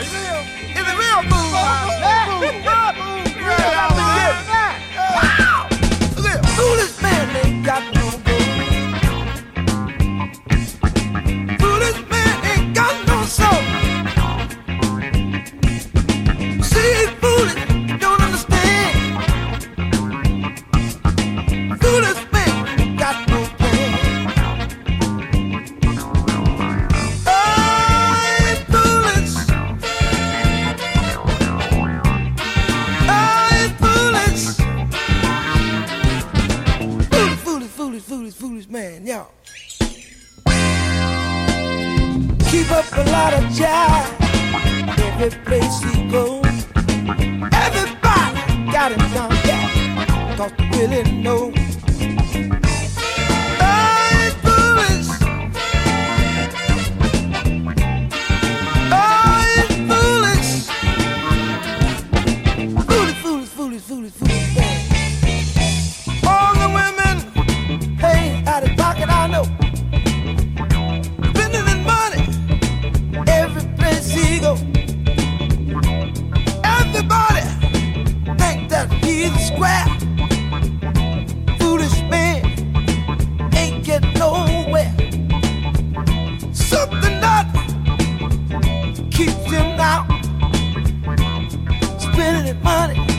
It's a real move. Foolish man ain't got no gold. Foolish man ain't got no soul. See, he's foolish, he don't understand. Foolish man ain't got no plan. Oh, he's foolish. Oh, he's foolish. Foolish man, y'all. Keep up a lot of jive every place he goes. Everybody got him down bad, 'cause they really know. Oh, he's foolish. Oh, he's foolish. Foolish man. All the women, hey, out of pocket, I know. Spending his money every place he go. Everybody think that he's a square. Foolish man ain't getting nowhere. Something that keeps him out. Spending his money